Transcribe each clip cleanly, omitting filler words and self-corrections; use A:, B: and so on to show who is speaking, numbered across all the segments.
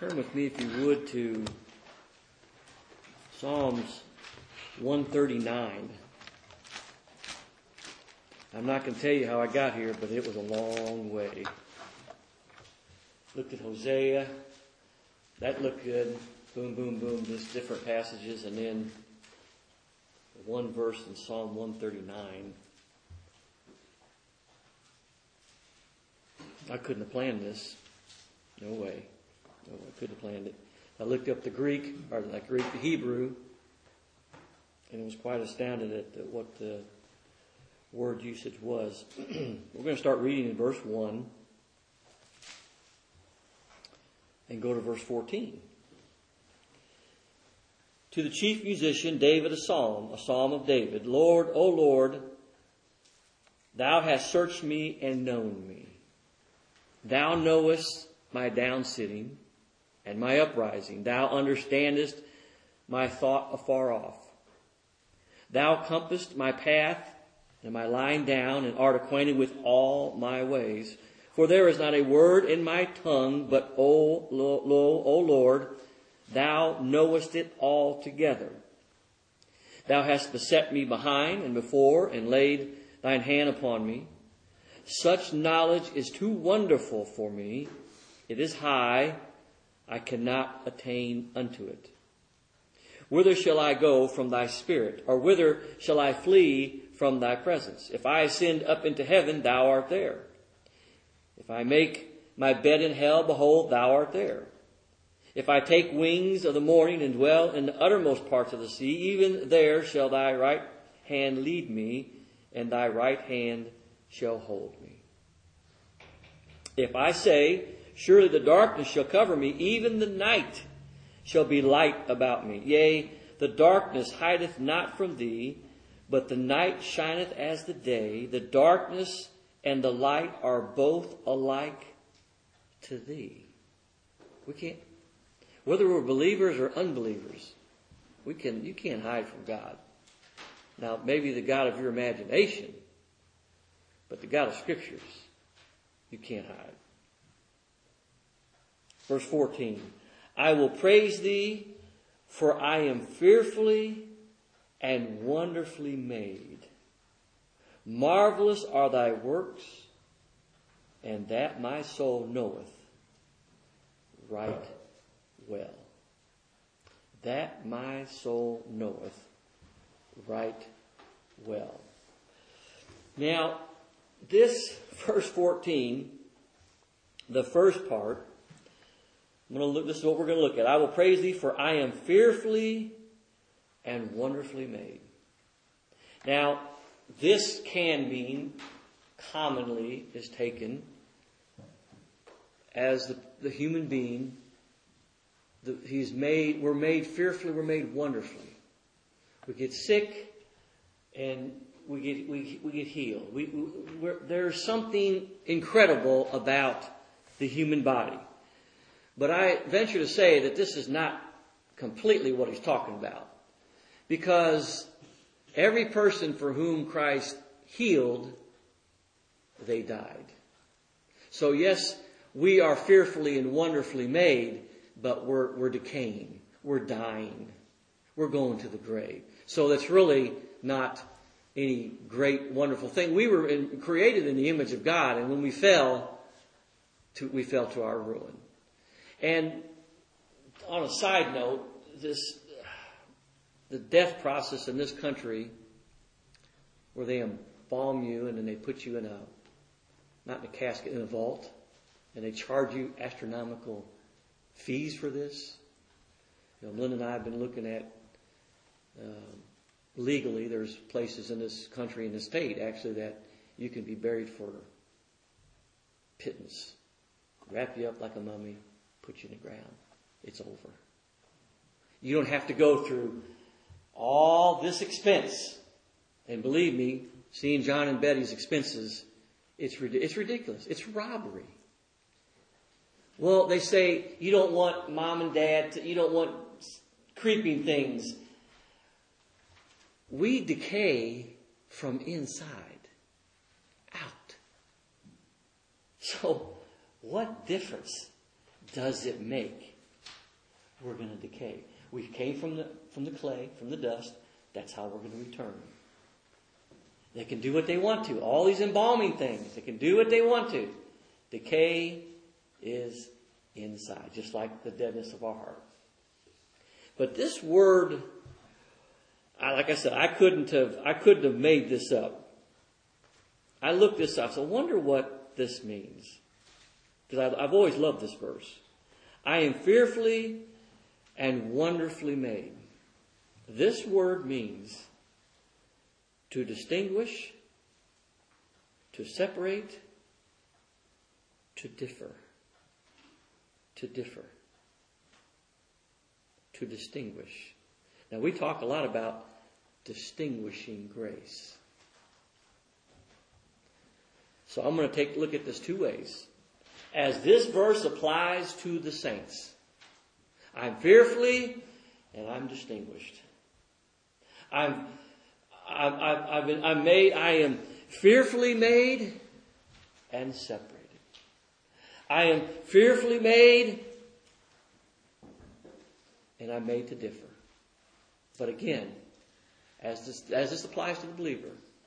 A: Turn with me, if you would, to Psalms 139. I'm not going to tell you how I got here, but it was a long way. Looked at Hosea. That looked good. Boom, boom, boom. Just different passages. And then one verse in Psalm 139. I couldn't have planned this. No way. No, I couldn't have planned it. I looked up the Greek, or not Greek, the Hebrew, and was quite astounded at what the word usage was. We're going to start reading in verse 1 and go to verse 14. To the chief musician, David, a psalm of David. Lord, O Lord, thou hast searched me and known me. Thou knowest my downsitting and my uprising. Thou understandest my thought afar off. Thou compassest my path and my lying down, and art acquainted with all my ways. For there is not a word in my tongue, but O Lord, thou knowest it altogether. Thou hast beset me behind and before, and laid thine hand upon me. Such knowledge is too wonderful for me. It is high. I cannot attain unto it. Whither shall I go from thy spirit? Or whither shall I flee from thy presence? If I ascend up into heaven, thou art there. If I make my bed in hell, behold, thou art there. If I take wings of the morning and dwell in the uttermost parts of the sea, even there shall thy right hand lead me, and thy right hand shall hold me. If I say, surely the darkness shall cover me, even the night shall be light about me. Yea, the darkness hideth not from thee, but the night shineth as the day. The darkness and the light are both alike to thee. We can't, whether we're believers or unbelievers, you can't hide from God. Now, maybe the God of your imagination, but the God of Scriptures, you can't hide. Verse 14, I will praise thee, for I am fearfully and wonderfully made. Marvelous are thy works, and that my soul knoweth right well. That my soul knoweth right well. Now, this verse 14, the first part, this is what we're going to look at. I will praise thee, for I am fearfully and wonderfully made. Now, this can mean, commonly is taken as the human being. We're made fearfully, we're made wonderfully. We get sick and we get healed. There's something incredible about the human body. But I venture to say that this is not completely what he's talking about. Because every person for whom Christ healed, they died. So yes, we are fearfully and wonderfully made, but we're decaying. We're dying. We're going to the grave. So that's really not any great, wonderful thing. We were created in the image of God, and when we fell to our ruin. And on a side note, the death process in this country, where they embalm you and then they put you not in a casket, in a vault, and they charge you astronomical fees for this. Lynn and I have been looking at, legally, there's places in this country, in the state, actually, that you can be buried for pittance. Wrap you up like a mummy, put you in the ground. It's over. You don't have to go through all this expense. And believe me, seeing John and Betty's expenses, it's ridiculous. It's robbery. Well, they say you don't want mom and dad you don't want creeping things. We decay from inside out. So, what difference does it make we're going to decay. We came from the clay, from the dust. That's how we're going to return. They can do what they want to. All these embalming things, they can do what they want to. Decay is inside, just like the deadness of our heart. But this word, like I said, I couldn't have made this up. I looked this up, so I wonder what this means. Because I've always loved this verse. I am fearfully and wonderfully made. This word means to distinguish, to separate, to differ. To differ. To distinguish. Now we talk a lot about distinguishing grace. So I'm going to take a look at this two ways. As this verse applies to the saints. I'm fearfully and I'm distinguished. I am fearfully made and separated. I am fearfully made and I'm made to differ. But again, as this applies to the believer,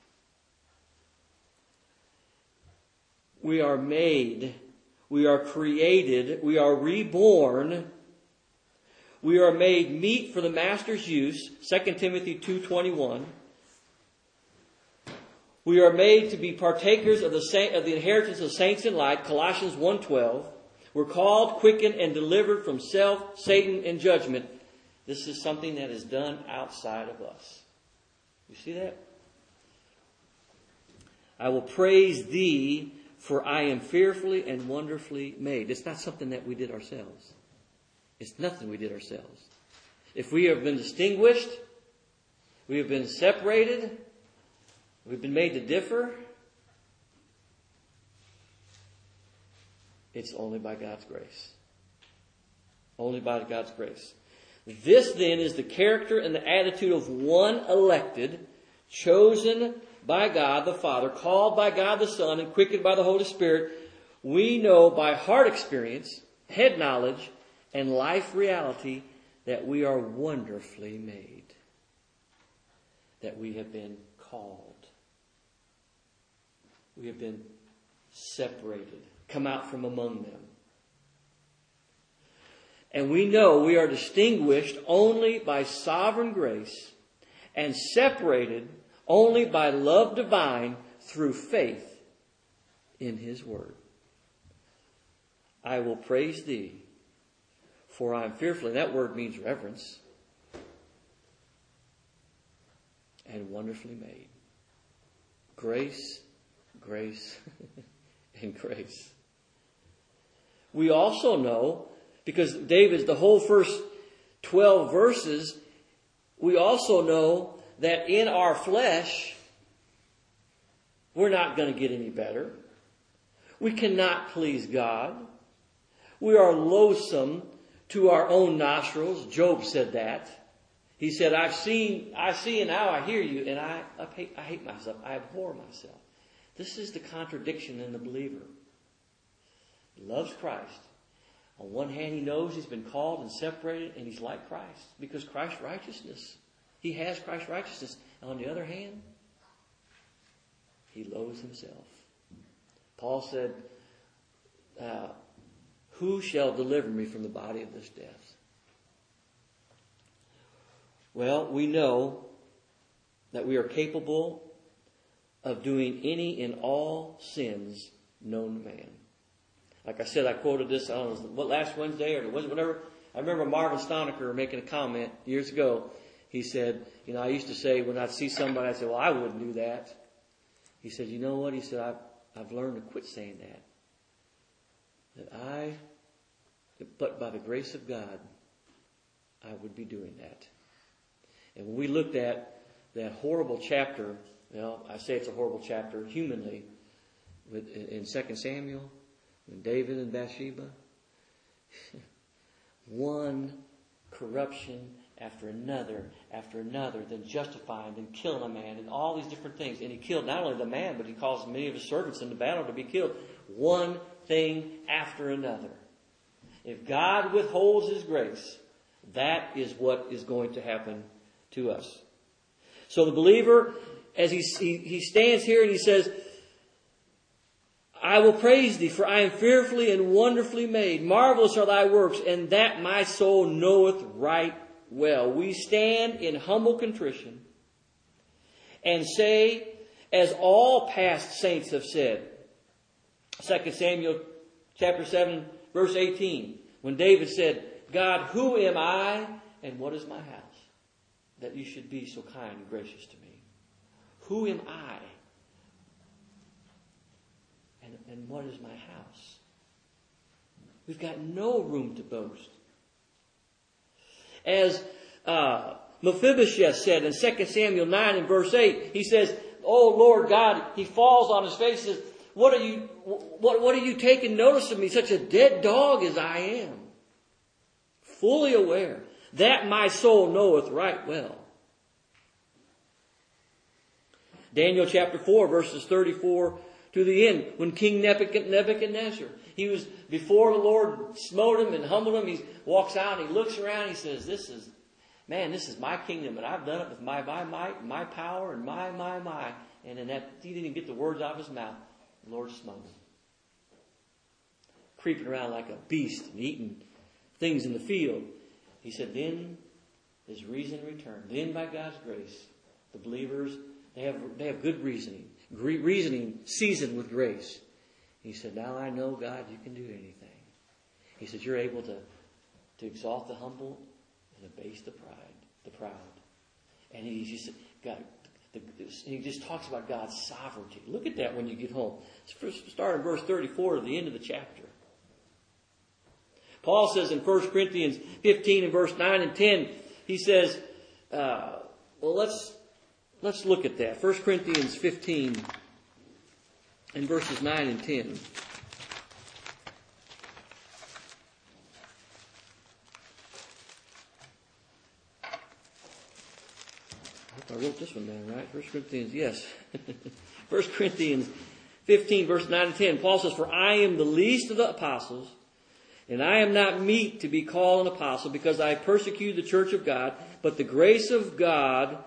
A: we are made, we are created, we are reborn, we are made meet for the Master's use, 2 Timothy 2:21. We are made to be partakers of the inheritance of saints in light, Colossians 1:12. We're called, quickened, and delivered from self, Satan, and judgment. This is something that is done outside of us. You see that? I will praise thee, for I am fearfully and wonderfully made. It's not something that we did ourselves. It's nothing we did ourselves. If we have been distinguished, we have been separated, we've been made to differ, it's only by God's grace. Only by God's grace. This then is the character and the attitude of one elected, chosen by God the Father, called by God the Son, and quickened by the Holy Spirit. We know by heart experience, head knowledge, and life reality that we are wonderfully made. That we have been called. We have been separated, come out from among them. And we know we are distinguished only by sovereign grace and separated only by love divine through faith in His Word. I will praise thee, for I am fearfully. That word means reverence. And wonderfully made. Grace, grace, and grace. We also know, because David's the whole first 12 verses, we also know that in our flesh, we're not going to get any better. We cannot please God. We are loathsome to our own nostrils. Job said that. He said, I see and now I hear you, and I hate myself. I abhor myself. This is the contradiction in the believer. He loves Christ. On one hand, he knows he's been called and separated, and he's like Christ because Christ's righteousness. He has Christ's righteousness. And on the other hand, he loathes himself. Paul said, who shall deliver me from the body of this death? Well, we know that we are capable of doing any and all sins known to man. Like I said, I quoted this, I don't know, what, last Wednesday or whatever. I remember Marvin Stonecker making a comment years ago. He said, I used to say when I'd see somebody, I'd say, well, I wouldn't do that. He said, you know what? He said, I've learned to quit saying that. But by the grace of God, I would be doing that. And when we looked at that horrible chapter, I say it's a horrible chapter humanly, in 2 Samuel, when David and Bathsheba, one corruption after another, then justifying, then killing a man, and all these different things. And he killed not only the man, but he caused many of his servants in the battle to be killed. One thing after another. If God withholds His grace, That is what is going to happen to us. So the believer, as he stands here and he says, I will praise thee, for I am fearfully and wonderfully made. Marvelous are thy works, and that my soul knoweth right well. We stand in humble contrition and say, as all past saints have said, 2 Samuel chapter 7, verse 18, when David said, God, who am I and what is my house, that you should be so kind and gracious to me? Who am I? And what is my house? We've got no room to boast. As Mephibosheth said in 2 Samuel 9 and verse 8, he says, oh Lord God, he falls on his face and says, what are you taking notice of me, such a dead dog as I am? Fully aware that my soul knoweth right well. Daniel chapter 4 verses 34 to the end, when King Nebuchadnezzar, he was before the Lord smote him and humbled him. He walks out and he looks around and he says, this is my kingdom, and I've done it with my might, my power, and my. And in that, he didn't get the words out of his mouth. The Lord smote him. Creeping around like a beast and eating things in the field. He said, then his reason returned. Then by God's grace, the believers, they have good reasoning. Reasoning seasoned with grace. He said, now I know, God, you can do anything. He said, you're able to exalt the humble and abase the proud. And he just talks about God's sovereignty. Look at that when you get home. Let's start in verse 34 to the end of the chapter. Paul says in 1 Corinthians 15 and verse 9 and 10, he says, let's look at that. 1 Corinthians 15 and verses 9 and 10. I wrote this one down, right? 1 Corinthians, yes. 1 Corinthians 15, verse 9 and 10. Paul says, for I am the least of the apostles, and I am not meet to be called an apostle, because I persecuted the church of God. But by the grace of God,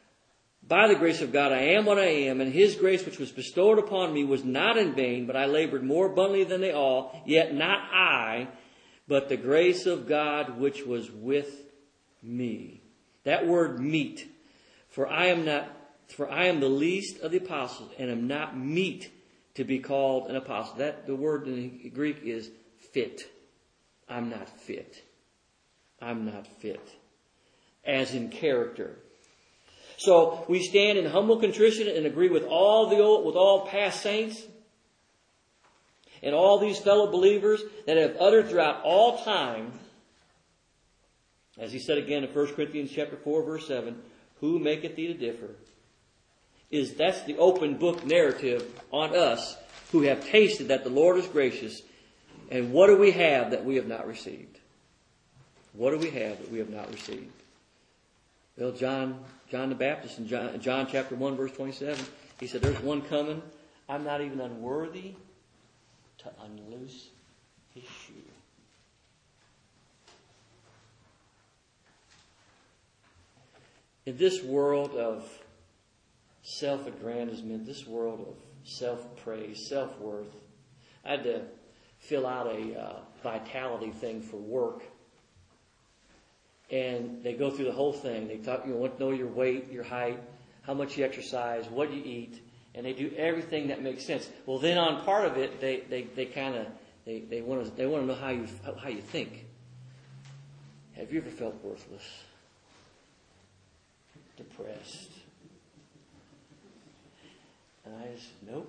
A: I am what I am, and his grace which was bestowed upon me was not in vain, but I labored more abundantly than they all, yet not I, but the grace of God which was with me. That word meet. For I am the least of the apostles, and am not meet to be called an apostle. The word in Greek is fit. I'm not fit. I'm not fit. As in character. So we stand in humble contrition and agree with all past saints and all these fellow believers that have uttered throughout all time, as he said again in 1 Corinthians chapter 4, verse 7, who maketh thee to differ? That's the open book narrative on us who have tasted that the Lord is gracious. And what do we have that we have not received? What do we have that we have not received? Well, John the Baptist in John chapter 1, verse 27, he said, there's one coming. I'm not even unworthy to unloose his shoe. In this world of self-aggrandizement, this world of self-praise, self-worth, I had to fill out a vitality thing for work. And they go through the whole thing. They want to know your weight, your height, how much you exercise, what you eat, and they do everything that makes sense. Well, then on part of it, they want to know how you think. Have you ever felt worthless, depressed? And I just nope.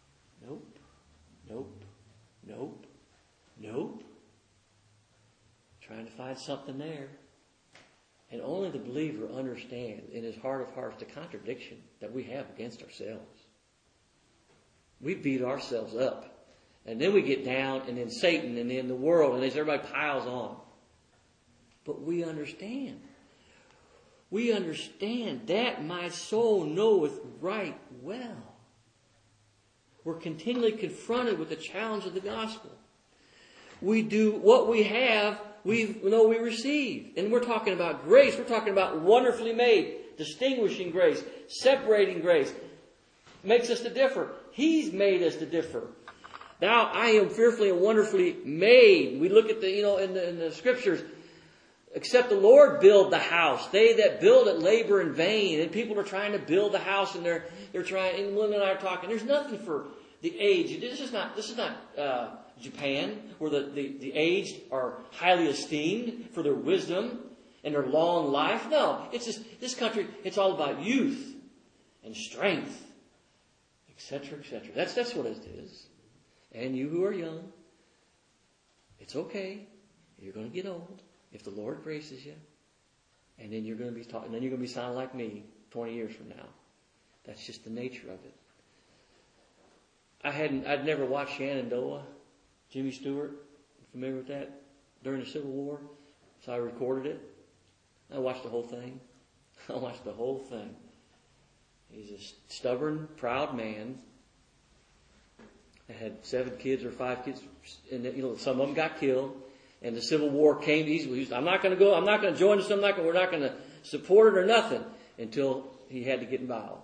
A: Trying to find something there. And only the believer understands in his heart of hearts the contradiction that we have against ourselves. We beat ourselves up. And then we get down, and then Satan, and then the world, and then everybody piles on. But we understand. We understand that my soul knoweth right well. We're continually confronted with the challenge of the gospel. We do what we have we receive. And we're talking about grace. We're talking about wonderfully made, distinguishing grace, separating grace. Makes us to differ. He's made us to differ. Now I am fearfully and wonderfully made. We look at in the scriptures, except the Lord build the house. They that build it labor in vain. And people are trying to build the house, and they're trying. And Linda and I are talking. There's nothing for the aged. This is not Japan, where the aged are highly esteemed for their wisdom and their long life. No, it's just this country. It's all about youth and strength, etc., etc. That's what it is. And you who are young, it's okay. You're going to get old if the Lord graces you, and then you're going to be talking. Then you're going to be sounding like me 20 years from now. That's just the nature of it. I'd never watched Shenandoah, Jimmy Stewart. Familiar with that? During the Civil War, so I recorded it. I watched the whole thing. He's a stubborn, proud man. I had 7 kids or 5 kids, and some of them got killed. And the Civil War came. I'm not going to go. I'm not going to join this. We're not going to support it or nothing until he had to get involved.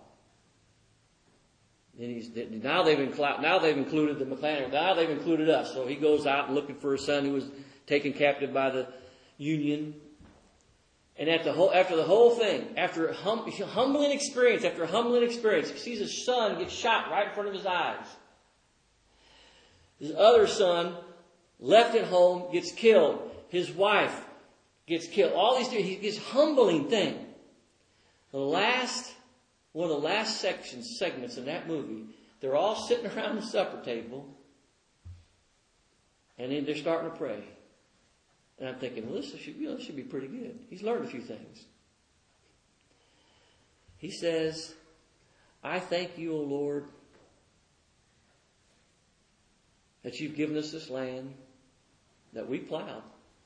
A: Then now they've included the McClanahan. Now they've included us. So he goes out looking for his son who was taken captive by the Union. And after the whole thing, after humbling experience, he sees his son get shot right in front of his eyes. His other son, left at home, gets killed. His wife gets killed. All these things, this humbling thing. One of the last segments in that movie, they're all sitting around the supper table, and then they're starting to pray. And I'm thinking, well, this should be pretty good. He's learned a few things. He says, I thank you, O Lord, that you've given us this land that we plowed.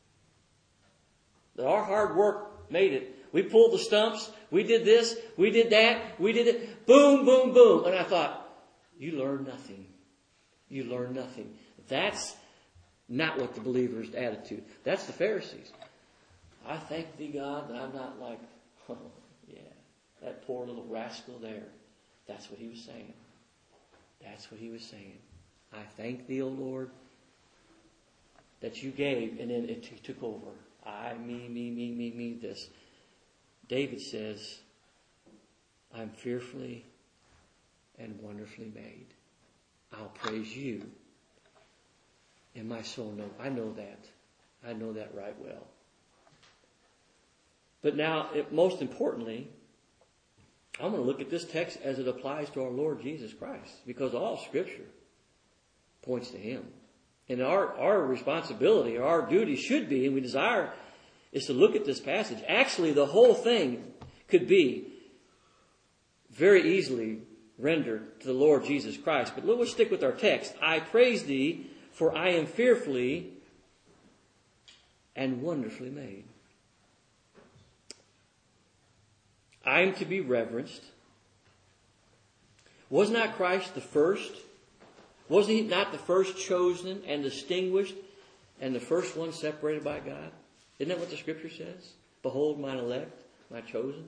A: That our hard work made it. We pulled the stumps. We did this. We did that. We did it. Boom, boom, boom. And I thought, you learned nothing. You learned nothing. That's not what the believer's attitude. That's the Pharisees. I thank thee, God, that I'm not like, oh, yeah, that poor little rascal there. That's what he was saying. That's what he was saying. I thank thee, O Lord, that you gave, and then it took over. I, me, this. David says, I'm fearfully and wonderfully made. I'll praise you. And my soul knows. I know that. I know that right well. But now, most importantly, I'm going to look at this text as it applies to our Lord Jesus Christ. Because all Scripture points to Him. And our responsibility, or our duty should be, and we desire, is to look at this passage. Actually, the whole thing could be very easily rendered to the Lord Jesus Christ. But let's stick with our text. I praise thee, for I am fearfully and wonderfully made. I am to be reverenced. Was not Christ the first? Was He not the first chosen and distinguished and the first one separated by God? Isn't that what the Scripture says? Behold mine elect, my chosen.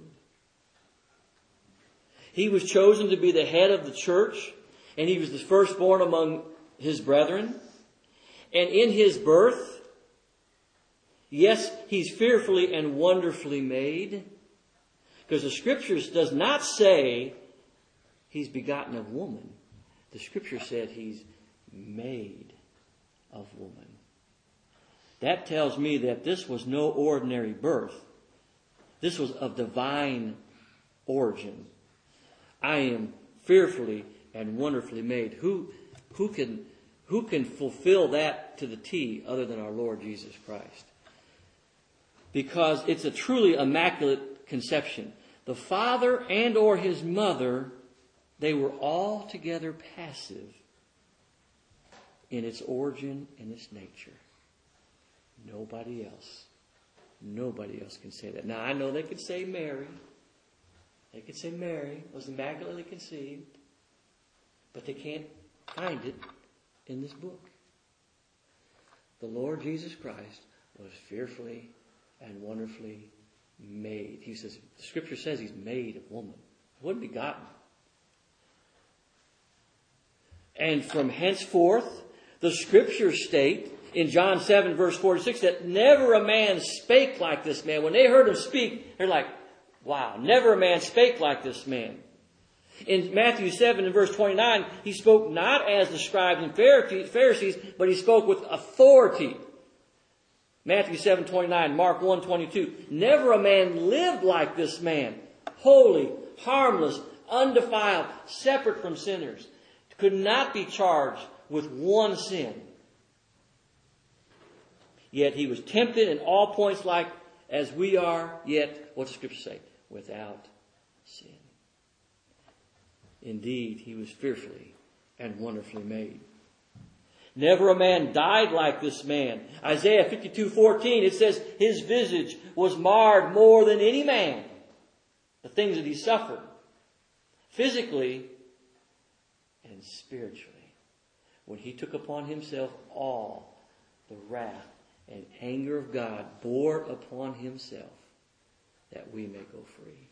A: He was chosen to be the head of the church, and He was the firstborn among His brethren. And in His birth, yes, He's fearfully and wonderfully made. Because the Scriptures does not say He's begotten of woman. The Scripture said He's made of woman. That tells me that this was no ordinary birth. This was of divine origin. I am fearfully and wonderfully made. Who can fulfill that to the T other than our Lord Jesus Christ? Because it's a truly immaculate conception. The father and or his mother, they were altogether passive in its origin and its nature. Nobody else can say that. Now, I know they could say Mary. They could say Mary was immaculately conceived. But they can't find it in this book. The Lord Jesus Christ, was fearfully and wonderfully made. He says, the Scripture says he's made of woman. He wasn't begotten. And from henceforth, the Scriptures state in John 7 verse 46 that never a man spake like this man. When they heard him speak, they're like, wow, never a man spake like this man. In Matthew 7 and verse 29, he spoke not as the scribes and Pharisees, but he spoke with authority. Matthew 7:29, Mark 1:22. Never a man lived like this man, holy, harmless, undefiled, separate from sinners. Could not be charged with one sin. Yet he was tempted in all points like as we are, yet, what's the Scripture say? Without sin. Indeed, he was fearfully and wonderfully made. Never a man died like this man. Isaiah 52:14, it says, his visage was marred more than any man. The things that he suffered, physically and spiritually, when he took upon himself all the wrath and anger of God, bore upon himself that we may go free.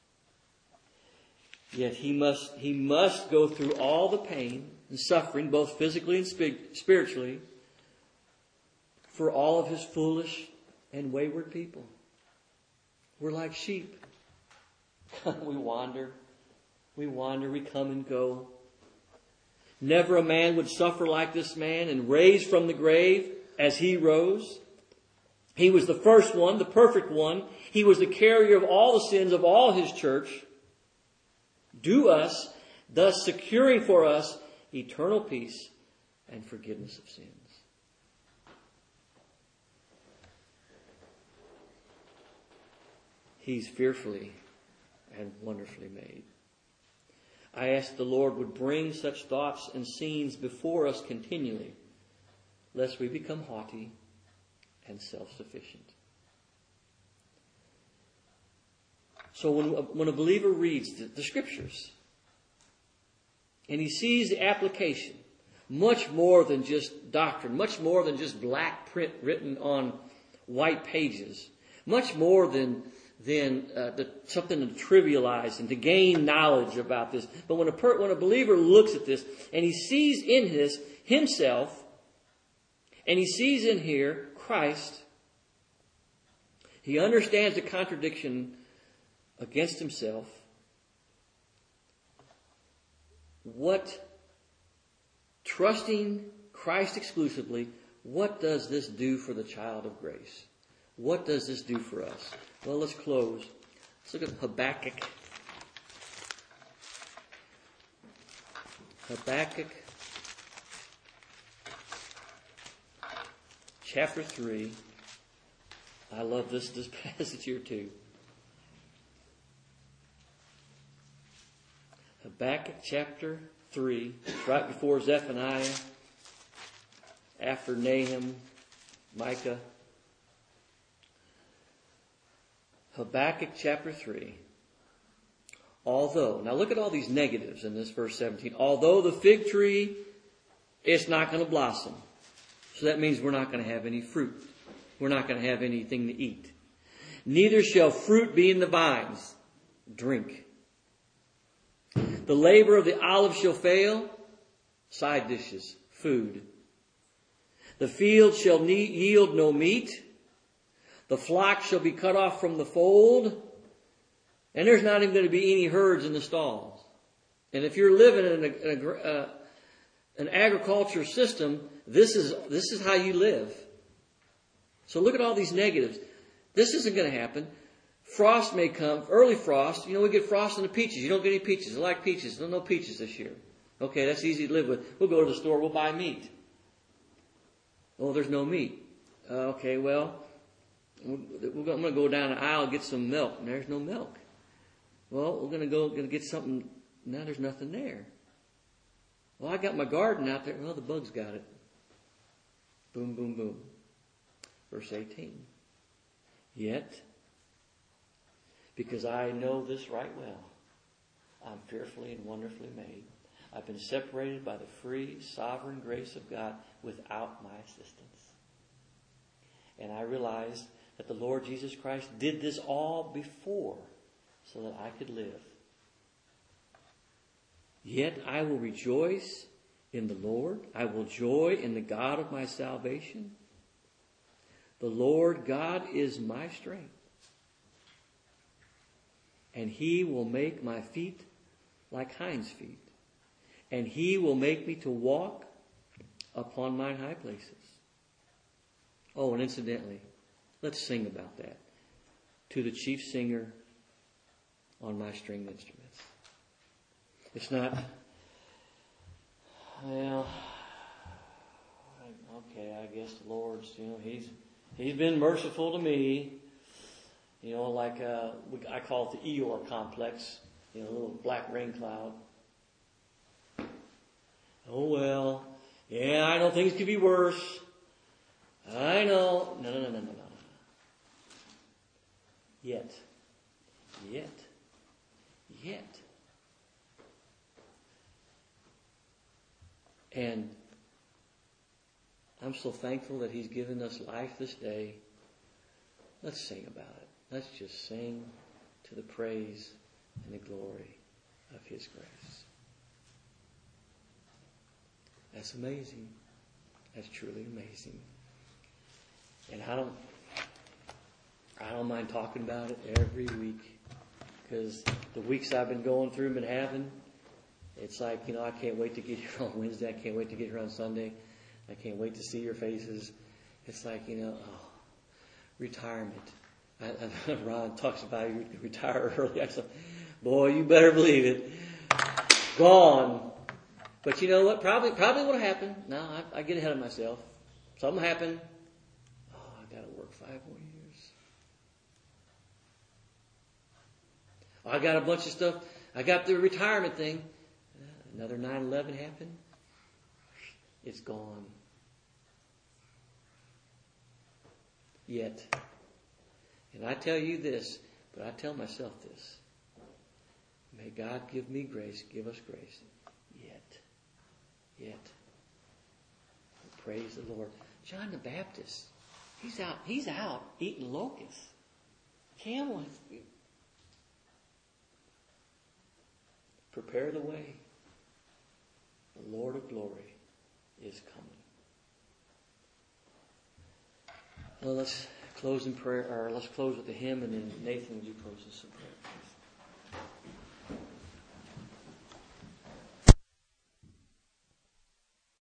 A: Yet he must go through all the pain and suffering, both physically and spiritually, for all of his foolish and wayward people. We're like sheep. We wander, we come and go. Never a man would suffer like this man and raise from the grave as he rose. He was the first one, the perfect one. He was the carrier of all the sins of all his church. Do us, thus securing for us eternal peace and forgiveness of sins. He's fearfully and wonderfully made. I ask the Lord would bring such thoughts and scenes before us continually, lest we become haughty and self-sufficient. So when a believer reads the Scriptures and he sees the application, much more than just doctrine, much more than just black print written on white pages, much more than something to trivialize and to gain knowledge about this. But when a believer looks at this and he sees in this himself, and he sees in here Christ, he understands the contradiction against himself. What, trusting Christ exclusively, what does this do for the child of grace? What does this do for us? Well, let's close. Let's look at Habakkuk. Habakkuk chapter 3. I love this passage here too. Habakkuk chapter 3, right before Zephaniah, after Nahum, Micah. Habakkuk chapter 3. Although, now look at all these negatives in this verse 17. Although the fig tree, it's not going to blossom. So that means we're not going to have any fruit. We're not going to have anything to eat. Neither shall fruit be in the vines. Drink. The labor of the olive shall fail. Side dishes. Food. The field shall yield no meat. The flock shall be cut off from the fold. And there's not even going to be any herds in the stalls. And if you're living in an agriculture system, this is how you live. So look at all these negatives. This isn't going to happen. Frost may come, early frost. You know, we get frost in the peaches. You don't get any peaches. I like peaches. No peaches this year. Okay, that's easy to live with. We'll go to the store. We'll buy meat. Oh, there's no meat. Okay, well, I'm going to go down the aisle and get some milk. And there's no milk. Well, we're going to get something. Now there's nothing there. Well, I got my garden out there. Well, the bugs got it. Boom, boom, boom. Verse 18. Yet, because I know this right well, I'm fearfully and wonderfully made. I've been separated by the free, sovereign grace of God without my assistance. And I realized that the Lord Jesus Christ did this all before so that I could live. Yet I will rejoice in the Lord. I will joy in the God of my salvation. The Lord God is my strength. And He will make my feet like hinds' feet. And He will make me to walk upon mine high places. Oh, and incidentally, let's sing about that. To the chief singer on my stringed instruments. It's not, well, okay, I guess the Lord's, He's been merciful to me. Like I call it the Eeyore complex, a little black rain cloud. Oh, well, yeah, I know things could be worse. I know. No. Yet. And I'm so thankful that He's given us life this day. Let's sing about it. Let's just sing to the praise and the glory of His grace. That's amazing. That's truly amazing. And I don't mind talking about it every week, because the weeks I've been going through and been having, it's like, I can't wait to get here on Wednesday. I can't wait to get here on Sunday. I can't wait to see your faces. It's like, retirement. Ron talks about you retire early. I said, boy, you better believe it. Gone. But you know what? Probably what'll happen. No, I get ahead of myself. Something happened. Oh, I got to work 5 more years. I got a bunch of stuff. I got the retirement thing. Another 9/11 happened. It's gone. Yet. And I tell you this, but I tell myself this. May God give me grace, give us grace. Yet. Praise the Lord. John the Baptist, he's out eating locusts. Camel. Prepare the way. The Lord of glory is coming. Well, let's close in prayer, or let's close with the hymn, and then Nathan, would you close us in prayer?